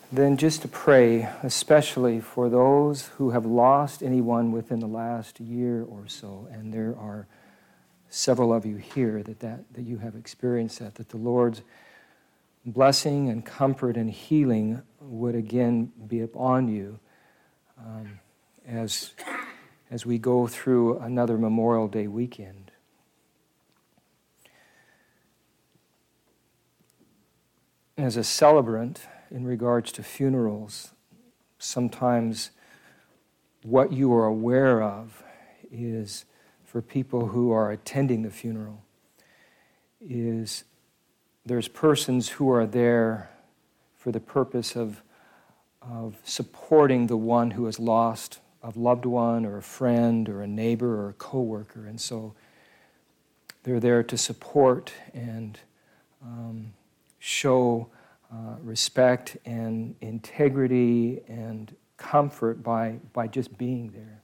then just to pray, especially for those who have lost anyone within the last year or so, and there are several of you here that you have experienced that the Lord's blessing and comfort and healing would again be upon you as we go through another Memorial Day weekend. As a celebrant in regards to funerals, sometimes what you are aware of is, for people who are attending the funeral, is there's persons who are there for the purpose of supporting the one who has lost a loved one or a friend or a neighbor or a coworker. And so they're there to support and show respect and integrity and comfort by just being there.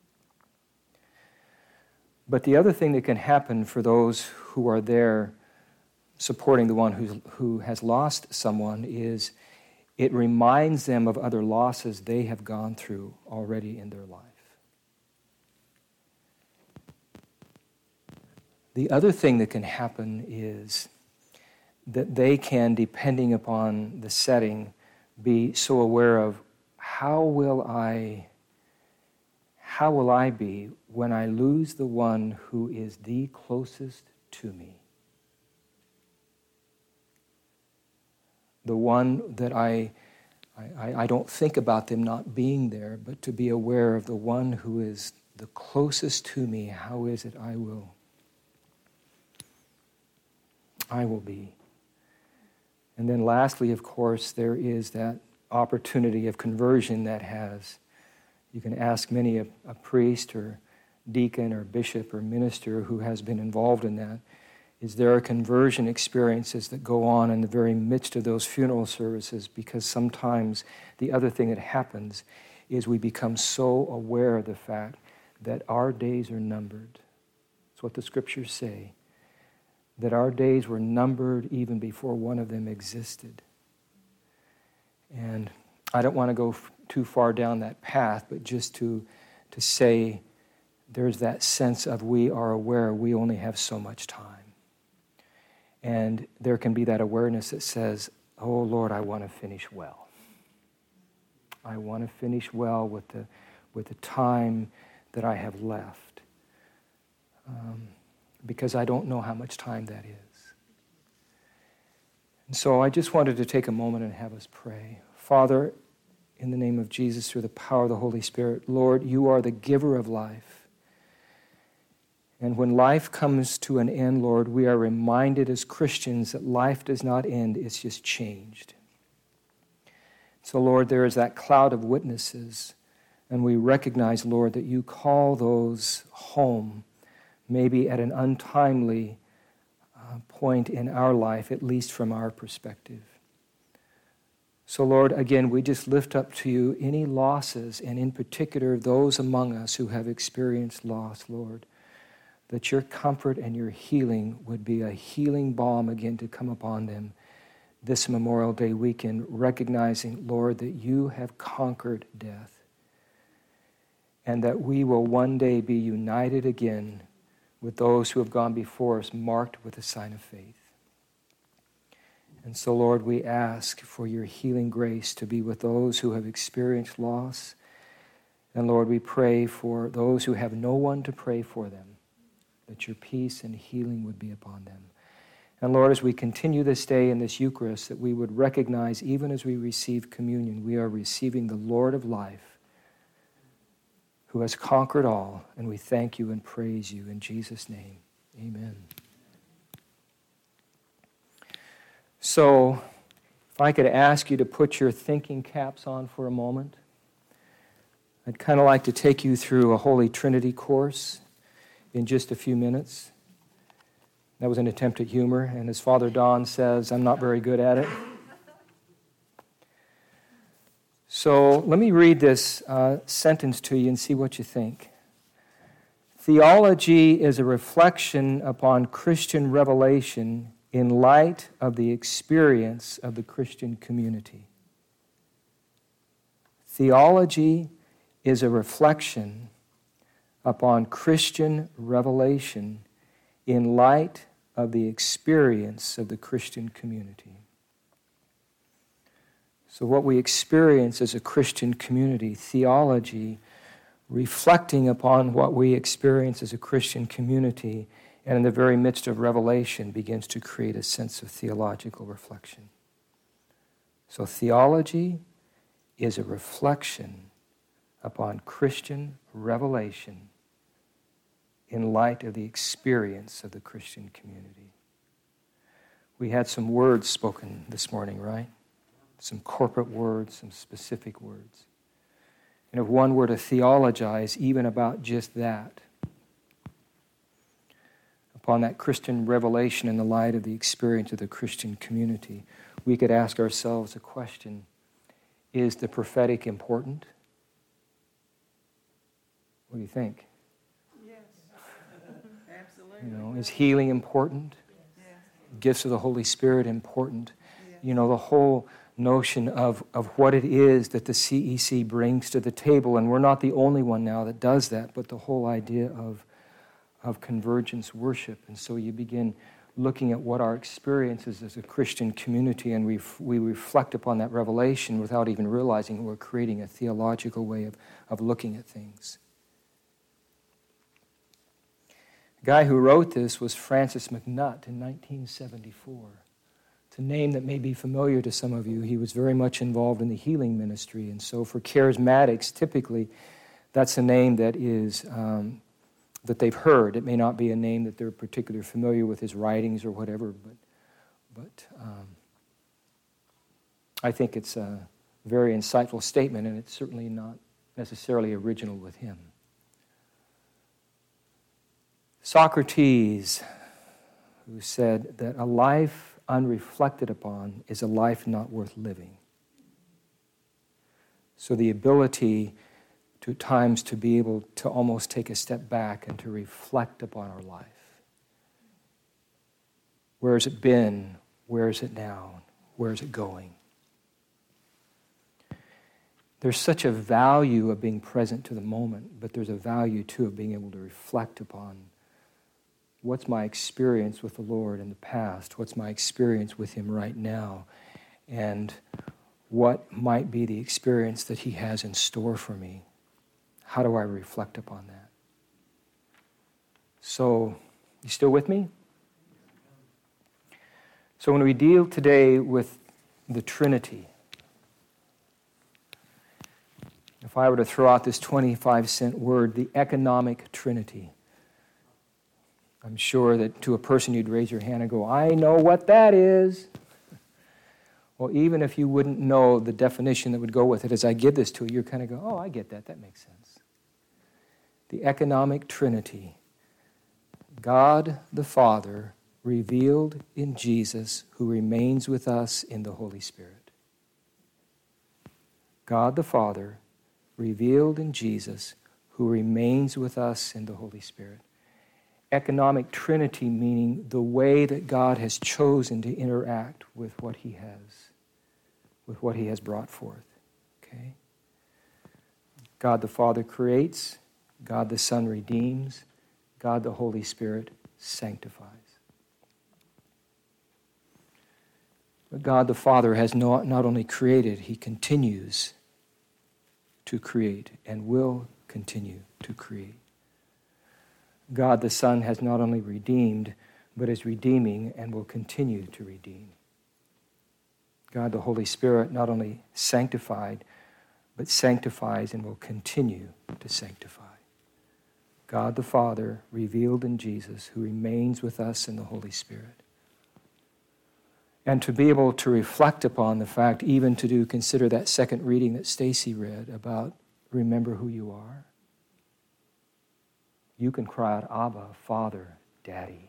But the other thing that can happen for those who are there supporting the one who has lost someone is it reminds them of other losses they have gone through already in their life. The other thing that can happen is that they can, depending upon the setting, be so aware of how will I be when I lose the one who is the closest to me? The one that I don't think about them not being there, but to be aware of the one who is the closest to me. How is it I will be? And then lastly, of course, there is that opportunity of conversion that you can ask many a priest or deacon or bishop or minister who has been involved in that. Is there are conversion experiences that go on in the very midst of those funeral services, because sometimes the other thing that happens is we become so aware of the fact that our days are numbered. That's what the scriptures say, that our days were numbered even before one of them existed. And I don't want to go too far down that path, but just to say there's that sense of we are aware we only have so much time. And there can be that awareness that says, oh Lord, I want to finish well. I want to finish well with the time that I have left. Because I don't know how much time that is. And so I just wanted to take a moment and have us pray. Father, in the name of Jesus, through the power of the Holy Spirit, Lord, you are the giver of life. And when life comes to an end, Lord, we are reminded as Christians that life does not end, it's just changed. So, Lord, there is that cloud of witnesses, and we recognize, Lord, that you call those home, maybe at an untimely point in our life, at least from our perspective. So, Lord, again, we just lift up to you any losses, and in particular those among us who have experienced loss, Lord, that your comfort and your healing would be a healing balm again to come upon them this Memorial Day weekend, recognizing, Lord, that you have conquered death, and that we will one day be united again with those who have gone before us, marked with the sign of faith. And so, Lord, we ask for your healing grace to be with those who have experienced loss. And Lord, we pray for those who have no one to pray for them, that your peace and healing would be upon them. And Lord, as we continue this day in this Eucharist, that we would recognize, even as we receive communion, we are receiving the Lord of life, who has conquered all, and we thank you and praise you in Jesus' name. Amen. So, if I could ask you to put your thinking caps on for a moment, I'd kind of like to take you through a Holy Trinity course in just a few minutes. That was an attempt at humor, and as Father Don says, I'm not very good at it. So let me read this sentence to you and see what you think. Theology is a reflection upon Christian revelation in light of the experience of the Christian community. Theology is a reflection upon Christian revelation in light of the experience of the Christian community. So what we experience as a Christian community, theology, reflecting upon what we experience as a Christian community, and in the very midst of revelation, begins to create a sense of theological reflection. So theology is a reflection upon Christian revelation in light of the experience of the Christian community. We had some words spoken this morning, right? Some corporate words, some specific words. And if one were to theologize even about just that, upon that Christian revelation in the light of the experience of the Christian community, we could ask ourselves a question: is the prophetic important? What do you think? Yes, absolutely. Is healing important? Yes. Gifts of the Holy Spirit important? Yes. The whole notion of what it is that the CEC brings to the table, and we're not the only one now that does that, but the whole idea of convergence worship. And so you begin looking at what our experience is as a Christian community, and we reflect upon that revelation without even realizing we're creating a theological way of looking at things. The guy who wrote this was Francis McNutt in 1974. It's a name that may be familiar to some of you. He was very much involved in the healing ministry, and so for charismatics, typically, that's a name that is that they've heard. It may not be a name that they're particularly familiar with his writings or whatever, but I think it's a very insightful statement, and it's certainly not necessarily original with him. Socrates, who said that a life unreflected upon is a life not worth living. So the ability to at times to be able to almost take a step back and to reflect upon our life. Where has it been? Where is it now? Where is it going? There's such a value of being present to the moment, but there's a value too of being able to reflect upon what's my experience with the Lord in the past, what's my experience with Him right now, and what might be the experience that He has in store for me. How do I reflect upon that? So, you still with me? So when we deal today with the Trinity, if I were to throw out this 25-cent word, the economic Trinity, I'm sure that to a person you'd raise your hand and go, I know what that is. Well, even if you wouldn't know the definition that would go with it, as I give this to you, you're kind of go, oh, I get that. That makes sense. The economic Trinity. God the Father revealed in Jesus, who remains with us in the Holy Spirit. God the Father revealed in Jesus, who remains with us in the Holy Spirit. Economic Trinity, meaning the way that God has chosen to interact with what He has brought forth. Okay? God the Father creates, God the Son redeems, God the Holy Spirit sanctifies. But God the Father has not only created, He continues to create and will continue to create. God the Son has not only redeemed, but is redeeming and will continue to redeem. God the Holy Spirit not only sanctified, but sanctifies and will continue to sanctify. God the Father revealed in Jesus, who remains with us in the Holy Spirit. And to be able to reflect upon the fact, even to consider that second reading that Stacy read about remember who you are. You can cry out, Abba, Father, Daddy.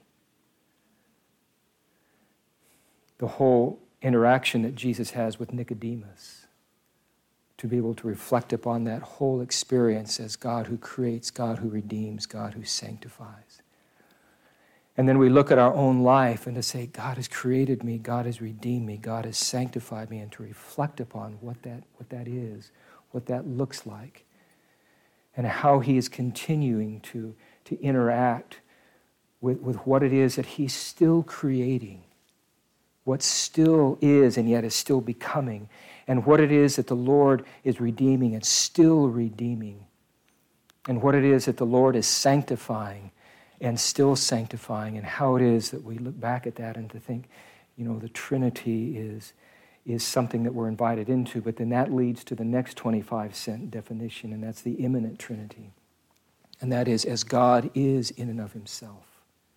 The whole interaction that Jesus has with Nicodemus, to be able to reflect upon that whole experience as God who creates, God who redeems, God who sanctifies. And then we look at our own life and to say, God has created me, God has redeemed me, God has sanctified me, and to reflect upon what that is, what that looks like, and how he is continuing to interact with what it is that he's still creating, what still is and yet is still becoming, and what it is that the Lord is redeeming and still redeeming, and what it is that the Lord is sanctifying and still sanctifying, and how it is that we look back at that and to think, the Trinity is something that we're invited into, but then that leads to the next 25-cent definition, and that's the immanent Trinity. And that is as God is in and of himself.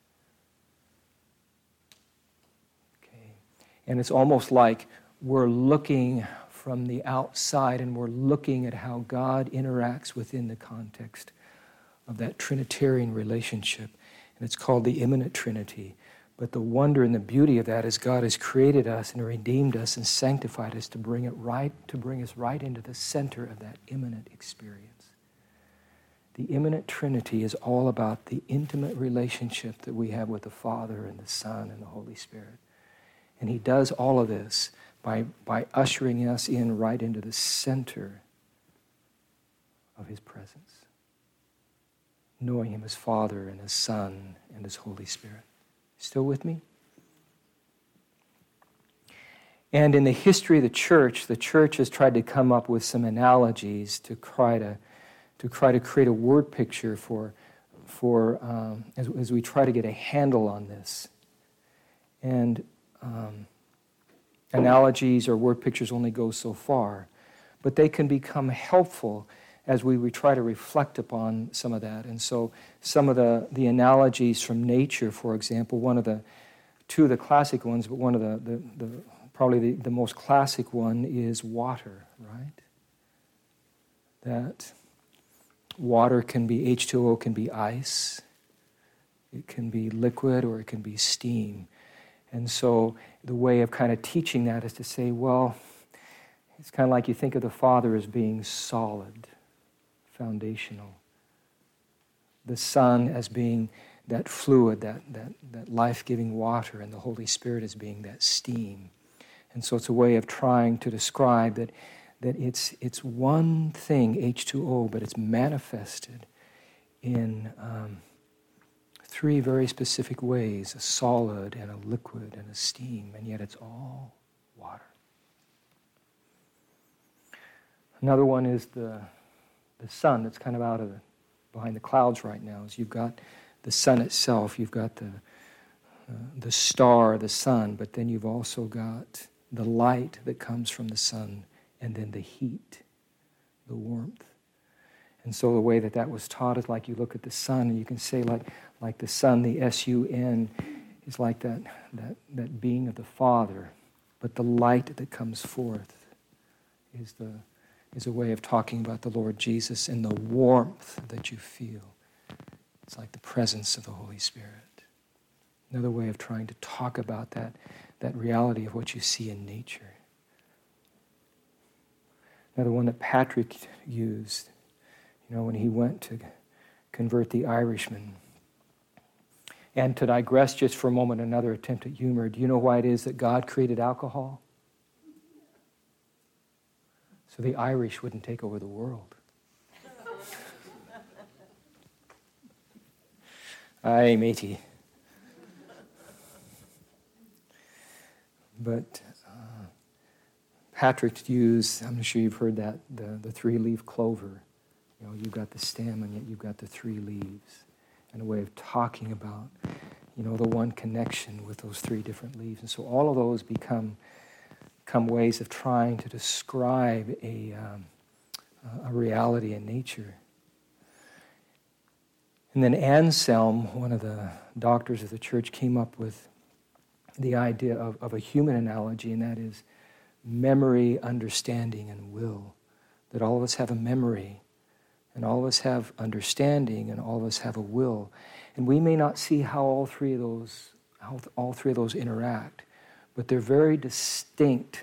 Okay. And it's almost like we're looking from the outside and we're looking at how God interacts within the context of that Trinitarian relationship. And it's called the immanent Trinity. But the wonder and the beauty of that is God has created us and redeemed us and sanctified us to bring us right into the center of that immanent experience. The immanent Trinity is all about the intimate relationship that we have with the Father and the Son and the Holy Spirit. And he does all of this by ushering us in right into the center of his presence, knowing him as Father and as Son and as Holy Spirit. Still with me? And in the history of the church has tried to come up with some analogies to try to create a word picture as we try to get a handle on this. And analogies or word pictures only go so far, but they can become helpful as we try to reflect upon some of that. And so some of the analogies from nature, for example, two of the classic ones, but one of the probably the most classic one is water, right? That water can be, H2O can be ice, it can be liquid, or it can be steam. And so the way of kind of teaching that is to say, well, it's kind of like you think of the Father as being solid, foundational. The Son as being that fluid, that life-giving water, and the Holy Spirit as being that steam. And so it's a way of trying to describe that it's one thing, H2O, but it's manifested in three very specific ways: a solid and a liquid and a steam, and yet it's all water. Another one is the sun that's kind of out of behind the clouds right now. Is you've got the sun itself, you've got the star, the sun, but then you've also got the light that comes from the sun, and then the heat, the warmth. And so the way that was taught is like you look at the sun, and you can say like the sun, the S-U-N, is like that being of the Father, but the light that comes forth is a way of talking about the Lord Jesus and the warmth that you feel. It's like the presence of the Holy Spirit. Another way of trying to talk about that reality of what you see in nature. Another one that Patrick used, when he went to convert the Irishman. And to digress just for a moment, another attempt at humor, do you know why it is that God created alcohol? So the Irish wouldn't take over the world. Aye, matey. But Patrick used, I'm sure you've heard that, the three-leaf clover. You've got the stem and yet you've got the three leaves. And a way of talking about, the one connection with those three different leaves. And so all of those become ways of trying to describe a reality in nature. And then Anselm, one of the doctors of the church, came up with the idea of a human analogy, and that is memory, understanding, and will. That all of us have a memory, and all of us have understanding, and all of us have a will. And we may not see how all three of those interact, but they're very distinct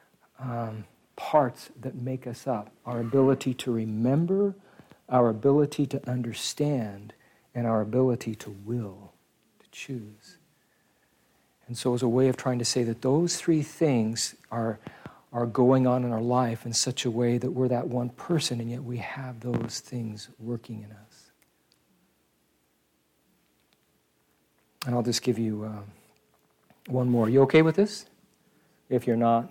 parts that make us up. Our ability to remember, our ability to understand, and our ability to will, to choose. And so as a way of trying to say that those three things are are going on in our life in such a way that we're that one person, and yet we have those things working in us. And I'll just give you one more. You okay with this? If you're not.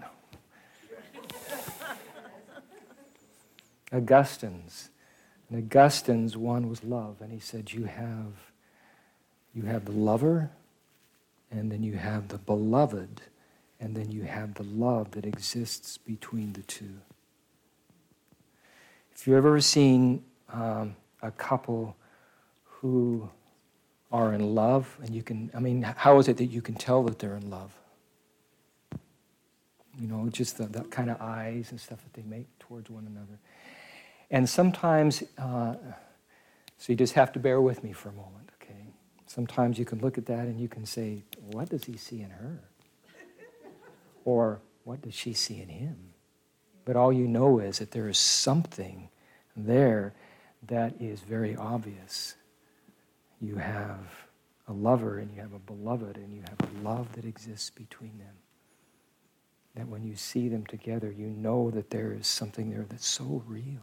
Augustine's one was love, and he said you have the lover, and then you have the beloved, and then you have the love that exists between the two. If you've ever seen a couple who are in love, and how is it that you can tell that they're in love? Just the kind of eyes and stuff that they make towards one another. And sometimes, so you just have to bear with me for a moment, okay? Sometimes you can look at that and you can say, what does he see in her? Or what does she see in him? But all you know is that there is something there that is very obvious. You have a lover and you have a beloved and you have a love that exists between them. That when you see them together, you know that there is something there that's so real.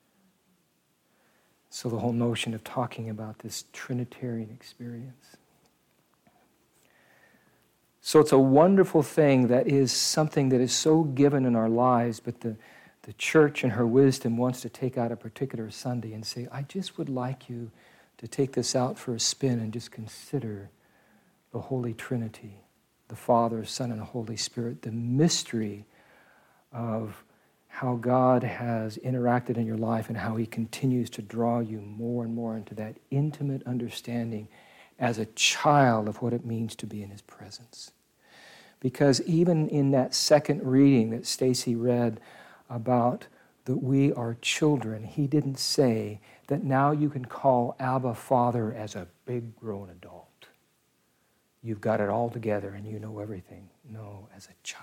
So the whole notion of talking about this Trinitarian experience. So it's a wonderful thing that is something that is so given in our lives, but the church in her wisdom wants to take out a particular Sunday and say, I just would like you to take this out for a spin and just consider the Holy Trinity, the Father, Son, and Holy Spirit, the mystery of how God has interacted in your life and how he continues to draw you more and more into that intimate understanding as a child of what it means to be in his presence. Because even in that second reading that Stacy read about that we are children, he didn't say that now you can call Abba Father as a big grown adult. You've got it all together and you know everything. No, as a child.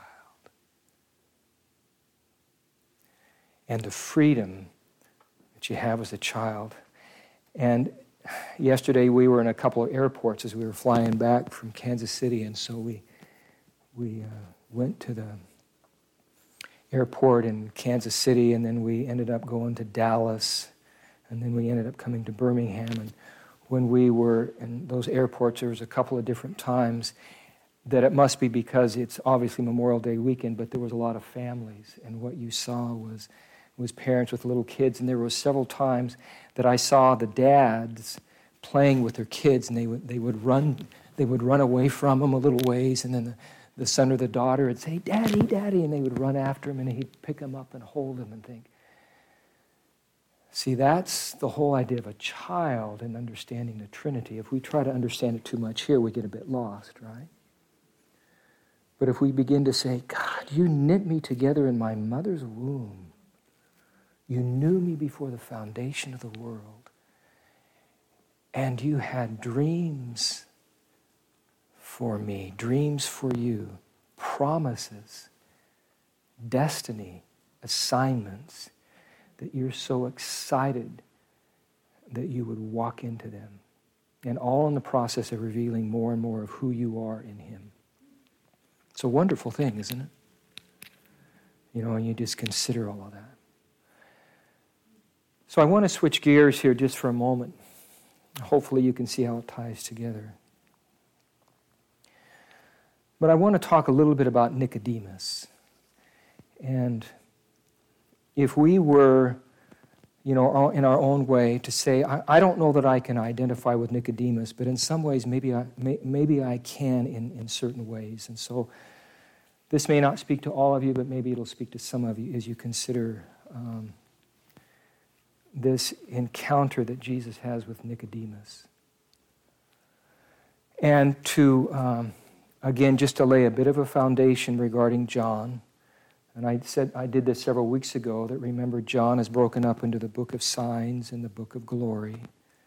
And the freedom that you have as a child. And yesterday we were in a couple of airports as we were flying back from Kansas City, and so we went to the airport in Kansas City, and then we ended up going to Dallas, and then we ended up coming to Birmingham. And when we were in those airports, there was a couple of different times that it must be because it's obviously Memorial Day weekend, but there was a lot of families, and what you saw was parents with little kids, and there were several times that I saw the dads playing with their kids, and they would run away from them a little ways, and then the son or the daughter would say, "Daddy, Daddy," and they would run after him, and he'd pick them up and hold them and think. See, that's the whole idea of a child and understanding the Trinity. If we try to understand it too much here, we get a bit lost, right? But if we begin to say, God, you knit me together in my mother's womb. You knew me before the foundation of the world. And you had dreams for me, dreams for you, promises, destiny, assignments, that you're so excited that you would walk into them. And all in the process of revealing more and more of who you are in him. It's a wonderful thing, isn't it? And you just consider all of that. So I want to switch gears here just for a moment. Hopefully you can see how it ties together. But I want to talk a little bit about Nicodemus. And if we were, in our own way to say, I don't know that I can identify with Nicodemus, but in some ways maybe I can in certain ways. And so this may not speak to all of you, but maybe it'll speak to some of you as you consider this encounter that Jesus has with Nicodemus. And to, again, just to lay a bit of a foundation regarding John, and I said I did this several weeks ago, that remember John is broken up into the book of signs and the book of glory.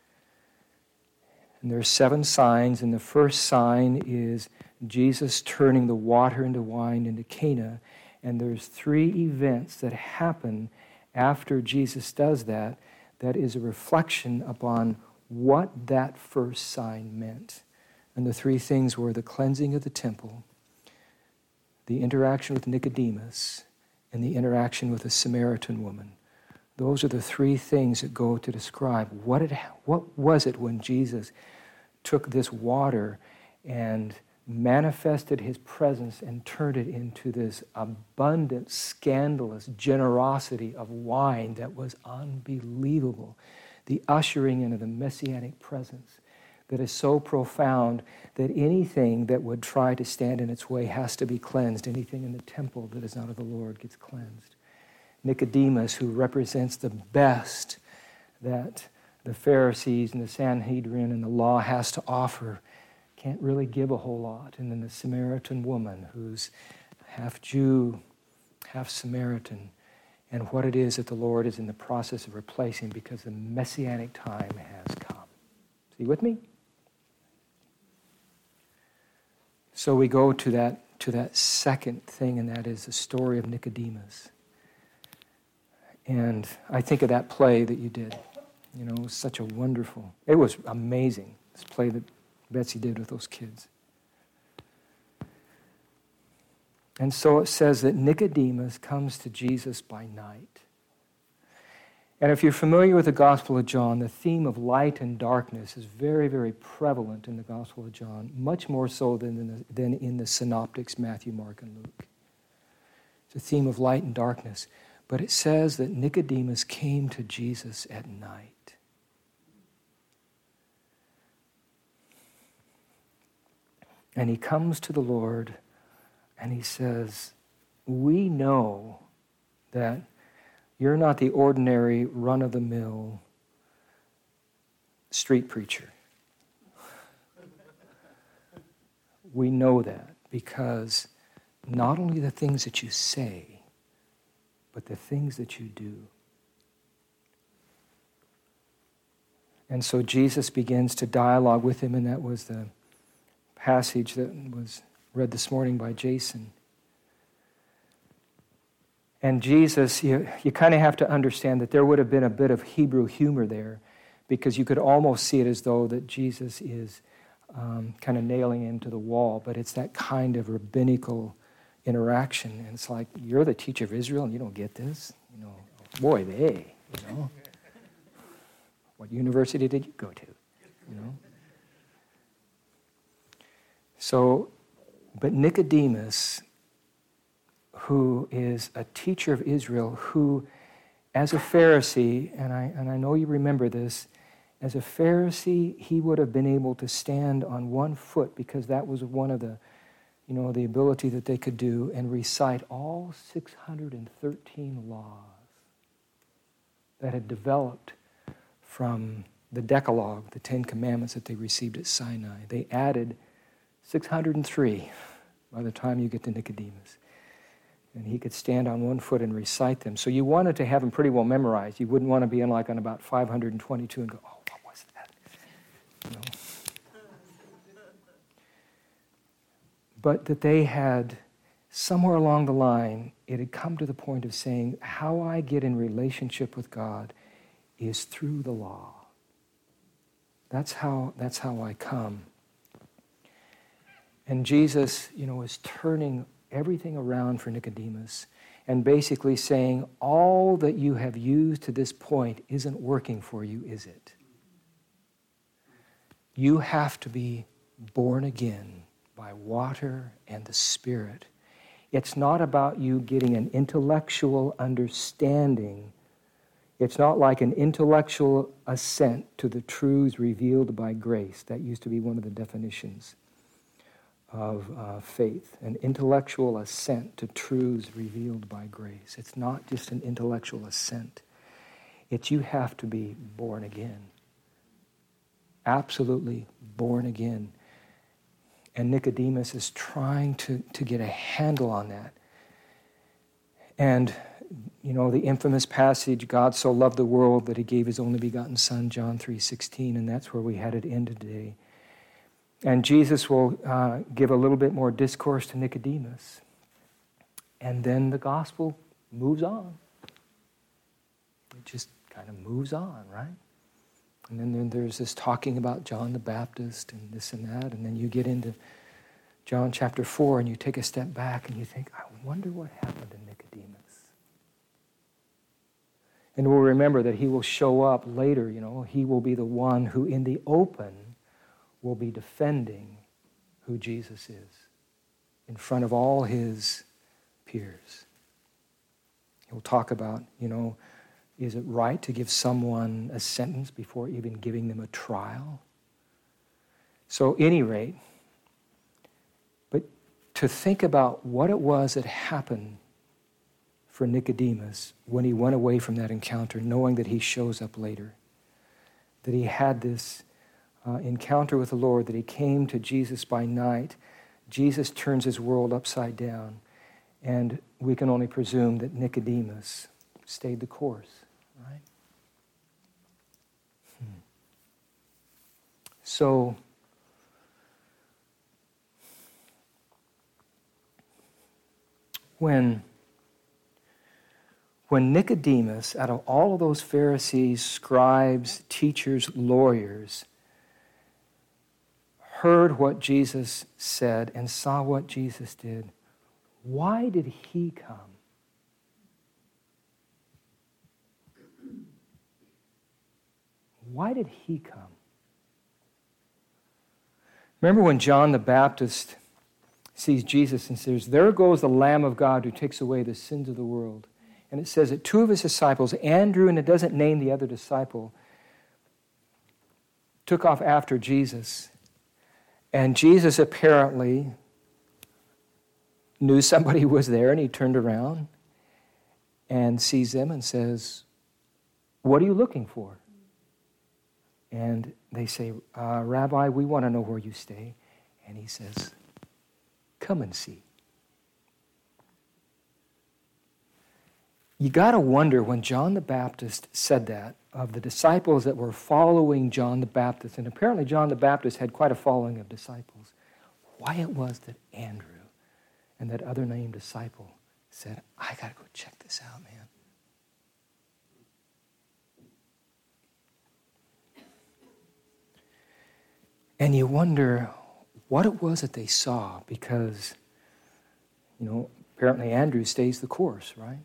And there are 7 signs, and the first sign is Jesus turning the water into wine into Cana. And there's 3 events that happen after Jesus does that, that is a reflection upon what that first sign meant. And the 3 things were the cleansing of the temple, the interaction with Nicodemus, and the interaction with the Samaritan woman. Those are the three things that go to describe what was it when Jesus took this water and manifested his presence and turned it into this abundant, scandalous generosity of wine that was unbelievable. The ushering into the messianic presence that is so profound that anything that would try to stand in its way has to be cleansed. Anything in the temple that is not of the Lord gets cleansed. Nicodemus, who represents the best that the Pharisees and the Sanhedrin and the law has to offer, can't really give a whole lot. And then the Samaritan woman, who's half Jew, half Samaritan, and what it is that the Lord is in the process of replacing because the messianic time has come. See with me? So we go to that second thing, and that is the story of Nicodemus. And I think of that play that you did. You know, it was such a wonderful, it was amazing, this play that Betsy did with those kids. And so it says that Nicodemus comes to Jesus by night. And if you're familiar with the Gospel of John, the theme of light and darkness is very, very prevalent in the Gospel of John, much more so than in the synoptics, Matthew, Mark, and Luke. It's a theme of light and darkness. But it says that Nicodemus came to Jesus at night. And he comes to the Lord and he says, we know that you're not the ordinary run-of-the-mill street preacher. We know that because not only the things that you say, but the things that you do. And so Jesus begins to dialogue with him, and that was the passage that was read this morning by Jason. And Jesus, you kind of have to understand that there would have been a bit of Hebrew humor there, because you could almost see it as though that Jesus is kind of nailing him to the wall, but it's that kind of rabbinical interaction. And it's like, you're the teacher of Israel and you don't get this? You know, boy, you know. What university did you go to? You know? So, but Nicodemus, who is a teacher of Israel, who, as a Pharisee, and I know you remember this, as a Pharisee, he would have been able to stand on one foot, because that was one of the, you know, the ability that they could do, and recite all 613 laws that had developed from the Decalogue, the Ten Commandments that they received at Sinai. They added 603 by the time you get to Nicodemus. And he could stand on one foot and recite them. So you wanted to have them pretty well memorized. You wouldn't want to be on about 522 and go, oh, what was that? You know? But that they had, somewhere along the line, it had come to the point of saying, how I get in relationship with God is through the law. That's how I come. And Jesus, you know, is turning everything around for Nicodemus and basically saying, all that you have used to this point isn't working for you, is it? You have to be born again by water and the Spirit. It's not about you getting an intellectual understanding. It's not like an intellectual assent to the truths revealed by grace. That used to be one of the definitions of faith, an intellectual assent to truths revealed by grace. It's not just an intellectual assent. It's you have to be born again. Absolutely born again. And Nicodemus is trying to get a handle on that. And, you know, the infamous passage, God so loved the world that he gave his only begotten Son, John 3:16, and that's where we had it end today. And Jesus will give a little bit more discourse to Nicodemus. And then the gospel moves on. It just kind of moves on, right? And then there's this talking about John the Baptist and this and that. And then you get into John chapter 4 and you take a step back and you think, I wonder what happened to Nicodemus. And we'll remember that he will show up later, he will be the one who in the open will be defending who Jesus is in front of all his peers. He'll talk about, is it right to give someone a sentence before even giving them a trial? So, at any rate, but to think about what it was that happened for Nicodemus when he went away from that encounter, knowing that he shows up later, that he had this encounter with the Lord, that he came to Jesus by night. Jesus turns his world upside down, and we can only presume that Nicodemus stayed the course, right? So, when Nicodemus, out of all of those Pharisees, scribes, teachers, lawyers, heard what Jesus said and saw what Jesus did, why did he come? Why did he come? Remember when John the Baptist sees Jesus and says, "There goes the Lamb of God who takes away the sins of the world." And it says that two of his disciples, Andrew, and it doesn't name the other disciple, took off after Jesus. And Jesus apparently knew somebody was there, and he turned around and sees them and says, "What are you looking for?" And they say, "Rabbi, we want to know where you stay." And he says, "Come and see." You got to wonder when John the Baptist said that, of the disciples that were following John the Baptist, and apparently John the Baptist had quite a following of disciples, why it was that Andrew and that other named disciple said, "I got to go check this out, man." And you wonder what it was that they saw, because, apparently Andrew stays the course, right?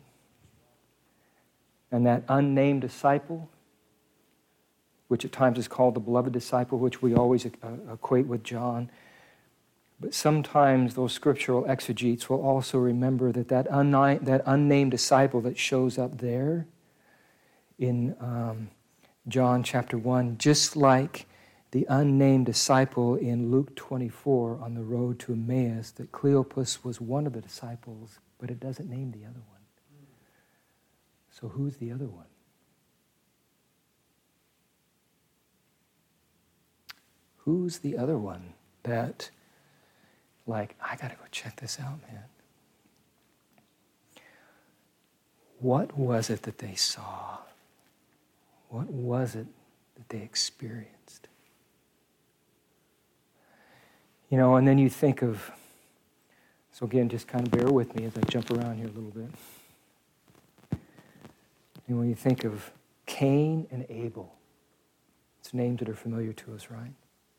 And that unnamed disciple, which at times is called the beloved disciple, which we always equate with John, but sometimes those scriptural exegetes will also remember that unnamed disciple that shows up there in John chapter 1, just like the unnamed disciple in Luke 24 on the road to Emmaus, that Cleopas was one of the disciples, but it doesn't name the other one. So who's the other one? Who's the other one that, I got to go check this out, man? What was it that they saw? What was it that they experienced? And then you think of, so again, just kind of bear with me as I jump around here a little bit. And when you think of Cain and Abel, it's names that are familiar to us, right?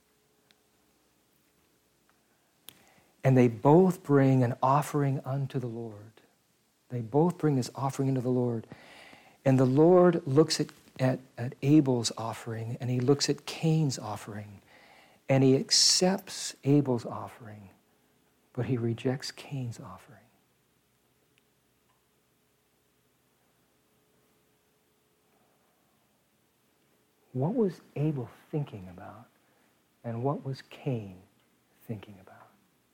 And they both bring an offering unto the Lord. They both bring this offering unto the Lord. And the Lord looks at Abel's offering, and he looks at Cain's offering, and he accepts Abel's offering, but he rejects Cain's offering. What was Abel thinking about? And what was Cain thinking about?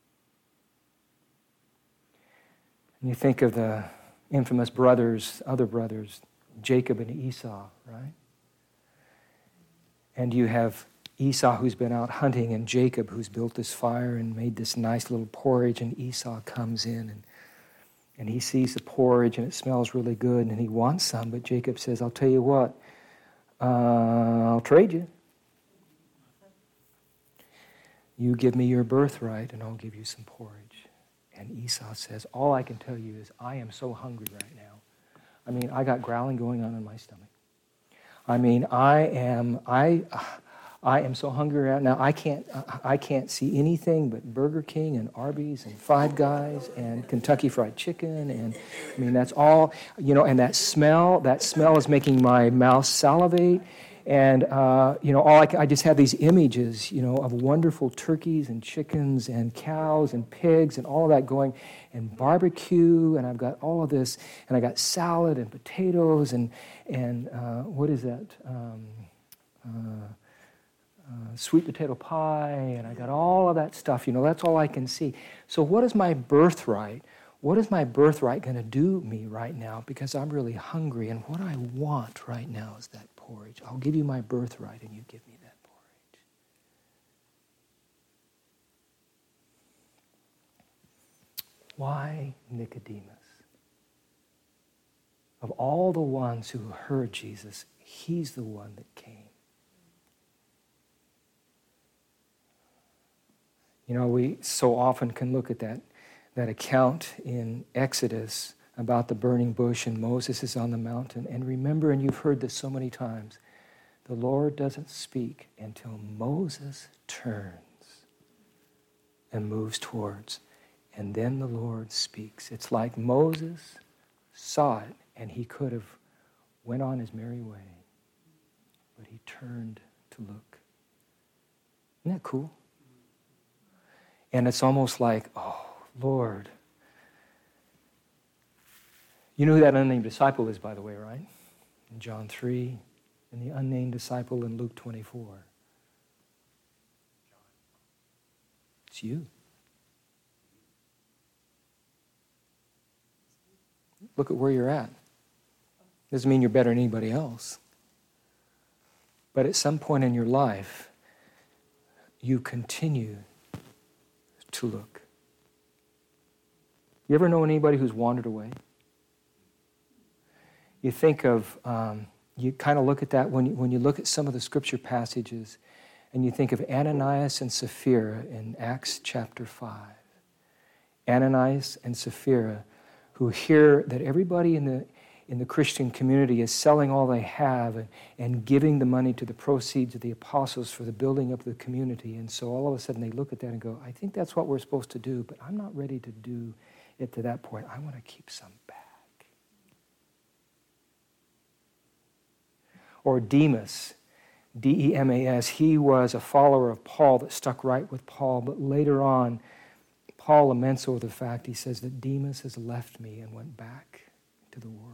And you think of the infamous other brothers, Jacob and Esau, right? And you have Esau who's been out hunting, and Jacob who's built this fire and made this nice little porridge, and Esau comes in and he sees the porridge and it smells really good and he wants some, but Jacob says, "I'll tell you what, I'll trade you. You give me your birthright and I'll give you some porridge." And Esau says, "All I can tell you is I am so hungry right now. I got growling going on in my stomach. I I am so hungry right now. I can't see anything but Burger King and Arby's and Five Guys and Kentucky Fried Chicken. And I mean, that's all, and that smell is making my mouth salivate. And, I just have these images, of wonderful turkeys and chickens and cows and pigs and all of that going, and barbecue, and I've got all of this, and I got salad and potatoes and what is that? Sweet potato pie, and I got all of that stuff. That's all I can see. So what is my birthright? What is my birthright going to do me right now? Because I'm really hungry, and what I want right now is that porridge. I'll give you my birthright, and you give me that porridge. Why Nicodemus? Of all the ones who heard Jesus, he's the one that came. We so often can look at that account in Exodus about the burning bush and Moses is on the mountain. And remember, and you've heard this so many times, the Lord doesn't speak until Moses turns and moves towards. And then the Lord speaks. It's like Moses saw it and he could have went on his merry way. But he turned to look. Isn't that cool? And it's almost like, oh, Lord. You know who that unnamed disciple is, by the way, right? In John 3, and the unnamed disciple in Luke 24. It's you. Look at where you're at. Doesn't mean you're better than anybody else. But at some point in your life, you continue to look. You ever know anybody who's wandered away? You think of, you kind of look at that when you look at some of the scripture passages, and you think of Ananias and Sapphira in Acts chapter 5. Ananias and Sapphira, who hear that everybody in the Christian community is selling all they have and giving the money to the proceeds of the apostles for the building of the community. And so all of a sudden they look at that and go, I think that's what we're supposed to do, but I'm not ready to do it to that point. I want to keep some back. Or Demas, D-E-M-A-S, he was a follower of Paul that stuck right with Paul, but later on, Paul laments over the fact, he says that Demas has left me and went back to the world.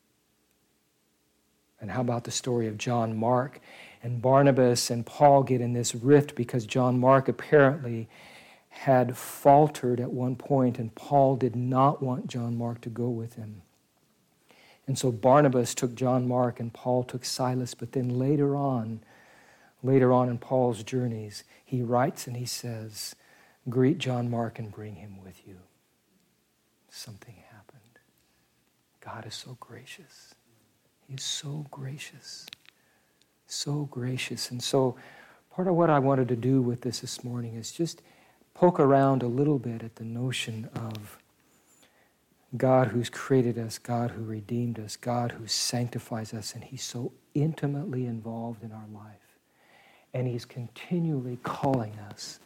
And how about the story of John Mark? And Barnabas and Paul get in this rift because John Mark apparently had faltered at one point, and Paul did not want John Mark to go with him. And so Barnabas took John Mark and Paul took Silas, but then later on in Paul's journeys, he writes and he says, greet John Mark and bring him with you. Something happened. God is so gracious. He is so gracious. So gracious. And so part of what I wanted to do with this morning is just poke around a little bit at the notion of God who's created us, God who redeemed us, God who sanctifies us, and he's so intimately involved in our life. And he's continually calling us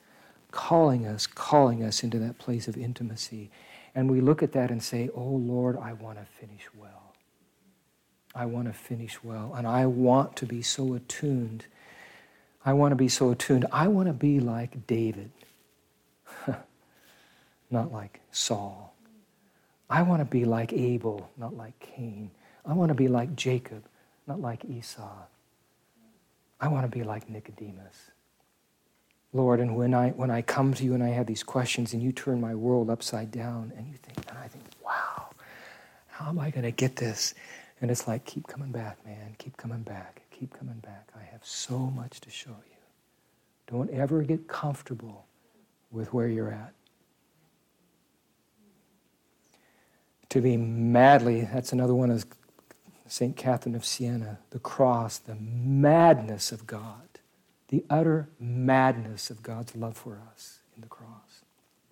into that place of intimacy. And we look at that and say, oh Lord, I want to finish well. I want to finish well. And I want to be so attuned. I want to be like David, not like Saul. I want to be like Abel, not like Cain. I want to be like Jacob, not like Esau. I want to be like Nicodemus. Lord, and when I come to you and I have these questions and you turn my world upside down and I think, wow, how am I going to get this? And it's like, keep coming back, man. Keep coming back. Keep coming back. I have so much to show you. Don't ever get comfortable with where you're at. To be madly, that's another one of St. Catherine of Siena, the cross, the madness of God, the utter madness of God's love for us in the cross.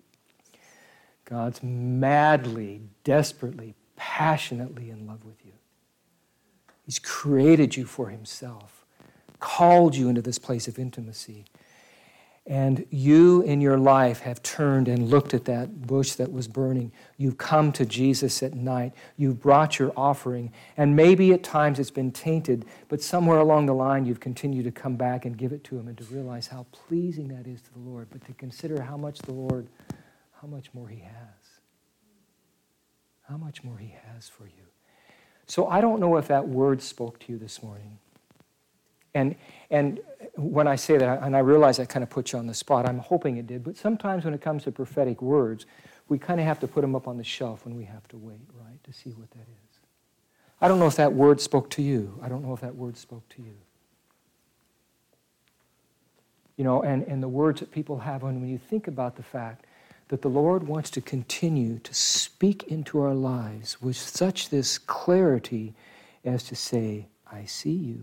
God's madly, desperately, passionately in love with you. He's created you for himself, called you into this place of intimacy. And you in your life have turned and looked at that bush that was burning. You've come to Jesus at night. You've brought your offering. And maybe at times it's been tainted, but somewhere along the line you've continued to come back and give it to Him and to realize how pleasing that is to the Lord, but to consider how much more He has. How much more He has for you. So I don't know if that word spoke to you this morning. And when I say that, and I realize I kind of put you on the spot, I'm hoping it did, but sometimes when it comes to prophetic words, we kind of have to put them up on the shelf when we have to wait, right, to see what that is. I don't know if that word spoke to you. I don't know if that word spoke to you. You know, and the words that people have, when you think about the fact that the Lord wants to continue to speak into our lives with such this clarity as to say, I see you.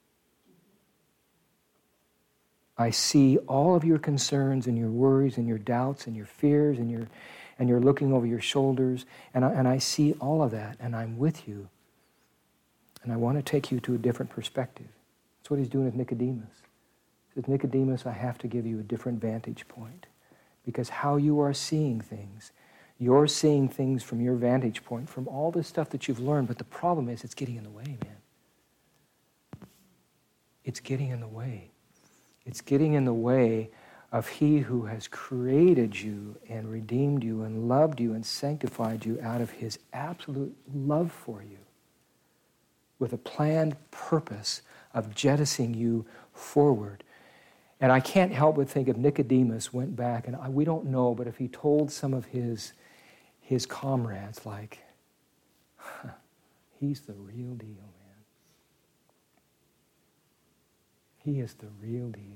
I see all of your concerns and your worries and your doubts and your fears and you're looking over your shoulders, and I see all of that, and I'm with you. And I want to take you to a different perspective. That's what He's doing with Nicodemus. He says, Nicodemus, I have to give you a different vantage point, because how you are seeing things, you're seeing things from your vantage point, from all the stuff that you've learned, but the problem is it's getting in the way, man. It's getting in the way. It's getting in the way of He who has created you and redeemed you and loved you and sanctified you out of His absolute love for you, with a planned purpose of jettisoning you forward. And I can't help but think if Nicodemus went back, and we don't know, but if he told some of his comrades, like, he's the real deal, man. He is the real deal.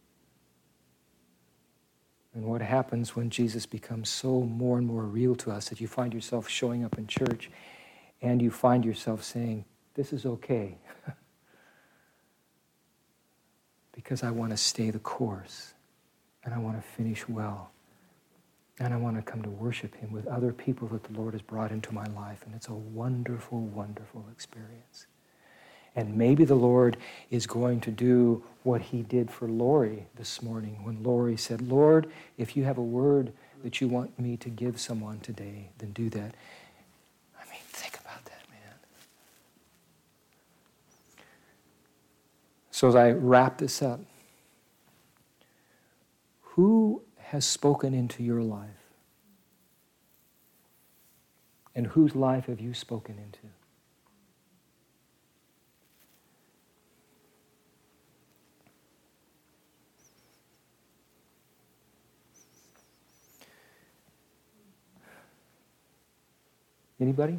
And what happens when Jesus becomes so more and more real to us that you find yourself showing up in church and you find yourself saying, this is okay. Because I want to stay the course and I want to finish well. And I want to come to worship Him with other people that the Lord has brought into my life. And it's a wonderful, wonderful experience. And maybe the Lord is going to do what He did for Lori this morning when Lori said, Lord, if you have a word that you want me to give someone today, then do that. I mean, think about that, man. So as I wrap this up, who has spoken into your life? And whose life have you spoken into? Anybody?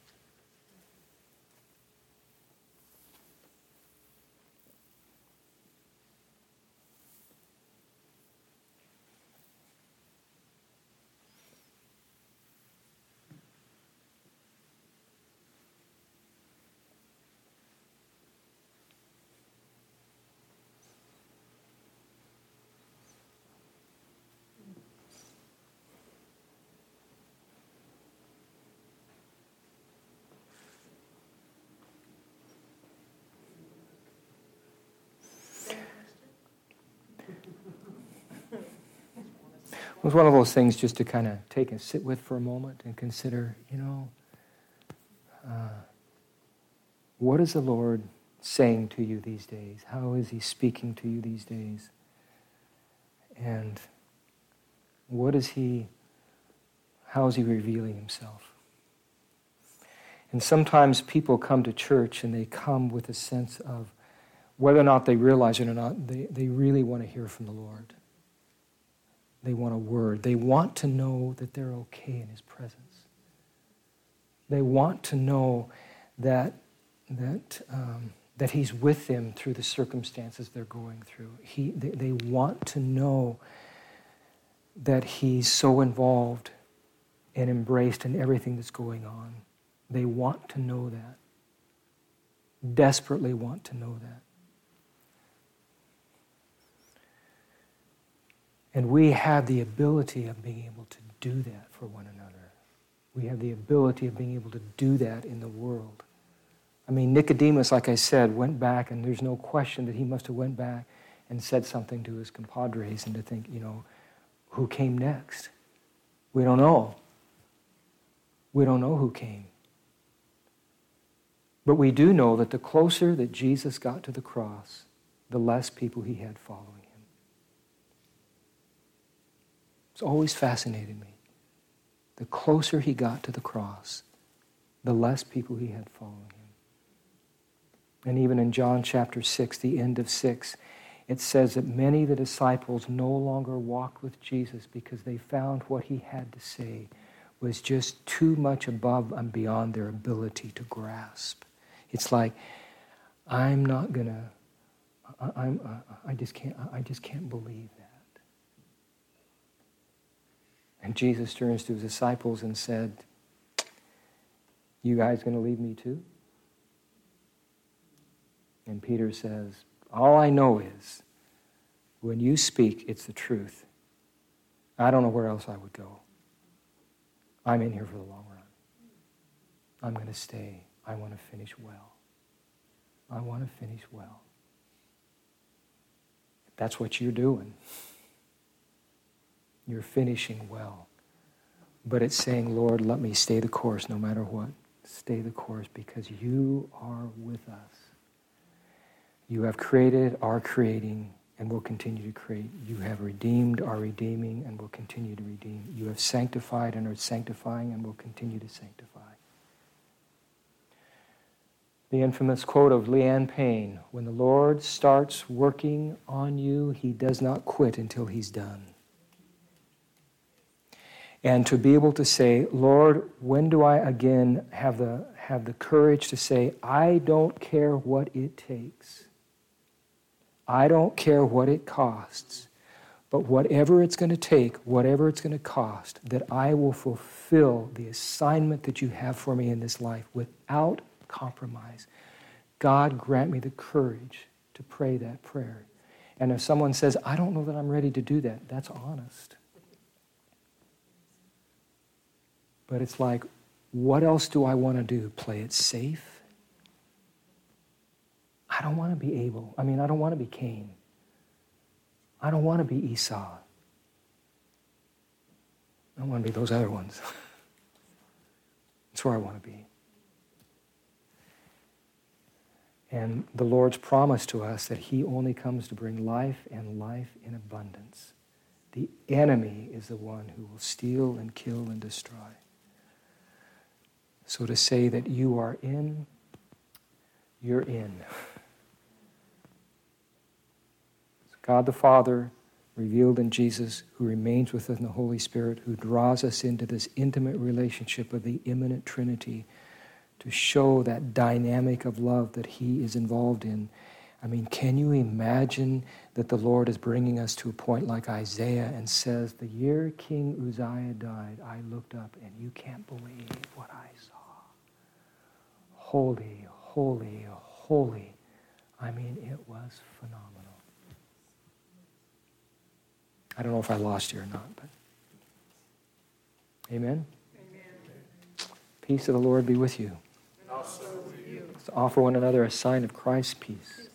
It was one of those things just to kind of take and sit with for a moment and consider, what is the Lord saying to you these days? How is He speaking to you these days? And how is He revealing Himself? And sometimes people come to church and they come with a sense of, whether or not they realize it or not, they really want to hear from the Lord. They want a word. They want to know that they're okay in His presence. They want to know that He's with them through the circumstances they're going through. They want to know that He's so involved and embraced in everything that's going on. They want to know that. Desperately want to know that. And we have the ability of being able to do that for one another. We have the ability of being able to do that in the world. I mean, Nicodemus, like I said, went back, and there's no question that he must have went back and said something to his compadres and to think, who came next? We don't know. We don't know who came. But we do know that the closer that Jesus got to the cross, the less people he had following him. It's always fascinated me. The closer he got to the cross, the less people he had following him. And even in John chapter 6, the end of 6, it says that many of the disciples no longer walked with Jesus because they found what he had to say was just too much above and beyond their ability to grasp. It's like, I just can't believe that. And Jesus turns to his disciples and said, you guys going to leave me too? And Peter says, all I know is, when you speak, it's the truth. I don't know where else I would go. I'm in here for the long run. I'm going to stay. I want to finish well. I want to finish well. That's what you're doing. You're finishing well. But it's saying, Lord, let me stay the course no matter what. Stay the course because you are with us. You have created, are creating, and will continue to create. You have redeemed, are redeeming, and will continue to redeem. You have sanctified and are sanctifying and will continue to sanctify. The infamous quote of Leanne Payne, when the Lord starts working on you, he does not quit until he's done. And to be able to say, Lord, when do I again have the courage to say, I don't care what it takes. I don't care what it costs, but whatever it's going to take, whatever it's going to cost, that I will fulfill the assignment that you have for me in this life without compromise. God, grant me the courage to pray that prayer. And if someone says, I don't know that I'm ready to do that, that's honest. But it's like, what else do I want to do? Play it safe? I don't want to be Abel. I don't want to be Cain. I don't want to be Esau. I don't want to be those other ones. That's where I want to be. And the Lord's promise to us that he only comes to bring life and life in abundance. The enemy is the one who will steal and kill and destroy. So to say that you are in, you're in. God the Father, revealed in Jesus, who remains within the Holy Spirit, who draws us into this intimate relationship of the immanent Trinity to show that dynamic of love that he is involved in. Can you imagine that the Lord is bringing us to a point like Isaiah and says, the year King Uzziah died, I looked up and you can't believe what I saw. Holy, holy, holy. It was phenomenal. I don't know if I lost you or not, but amen? Amen. Peace of the Lord be with you. And also with you. Let's offer one another a sign of Christ's peace.